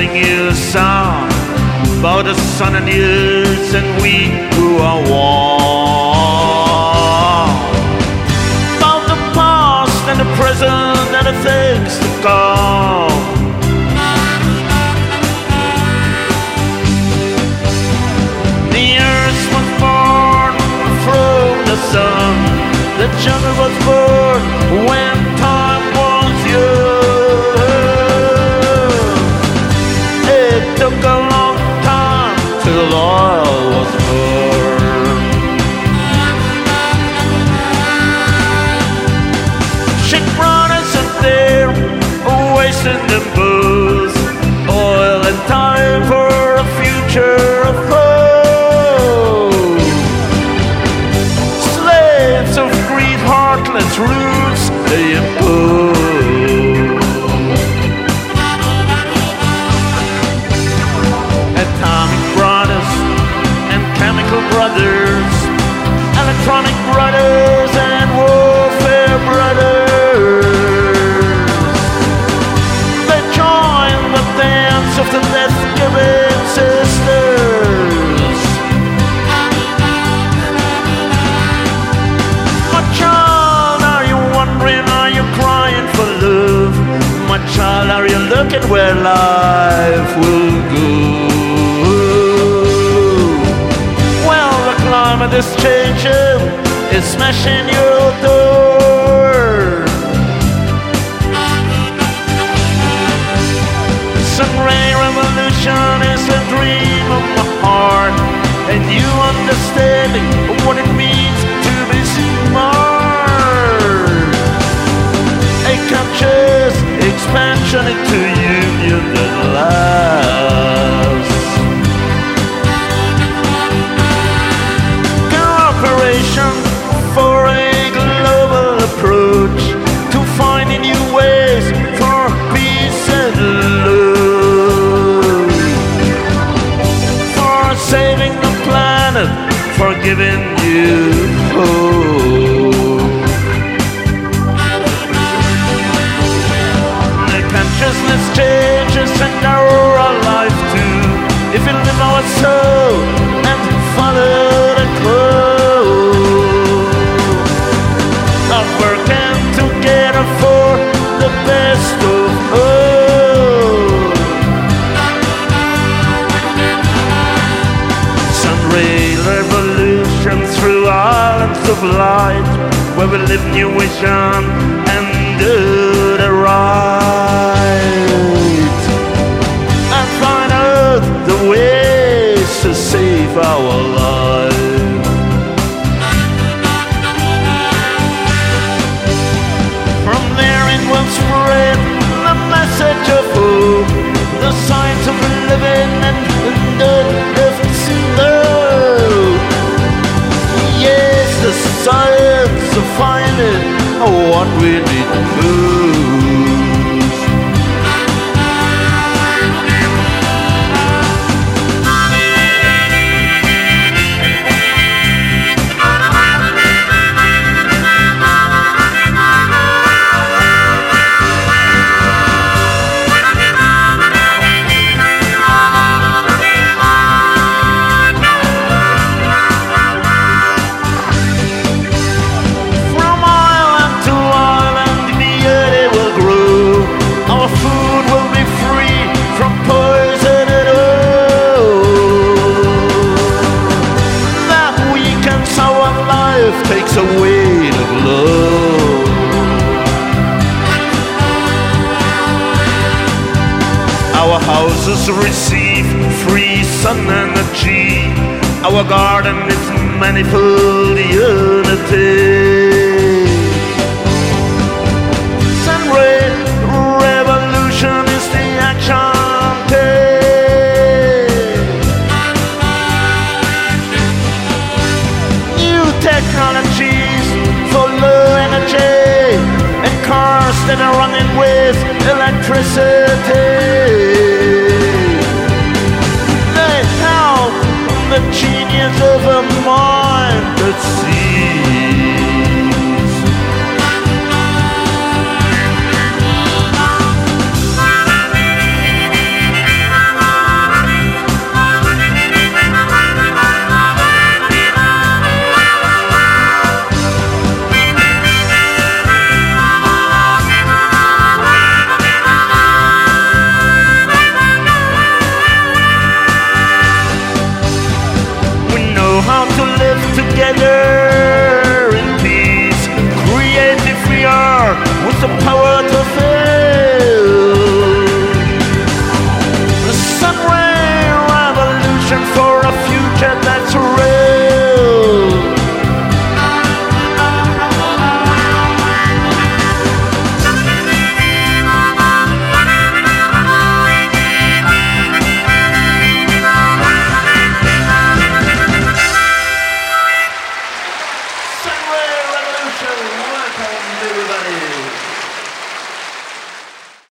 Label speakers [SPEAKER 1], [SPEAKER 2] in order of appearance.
[SPEAKER 1] sing you a song about the sun and the earth and we who are one. About the past and the present and the things to come. The earth was born from the sun. The jungle was born when time was young. It took a long time till oil was born. Shit brothers up there, wasting the booze, oil and time for a future of hope. Slaves of greed, heartless roots they impose. Atomic brothers and chemical brothers, electronic brothers and warfare brothers. They join the dance of the death-giving sisters. My child, are you wondering, are you crying for love? My child, are you looking where life will go? Well, the climate is changing, it's smashing your door. Sunray revolution is a dream of my heart, and you understanding what it means to be smart. A conscious expansion into union that lasts. Cooperation for a global approach to finding new ways for peace and love, for saving the planet, for giving you hope. The consciousness changes and our life too, if we live our soul and follow the code of working together for the best of all. Sunray revolution through islands of light, where we live new vision and do the right, and find out the ways to save our lives. From there it will spread the message of hope, the science of living and the lifts low. Yes, the science of finding what we need most. Takes away the glow. Our houses receive free sun energy. Our garden is manifold unity. Sunray revolution is the action take. New technologies for low energy and cars that are running with electricity. They help the genius of a mind that sees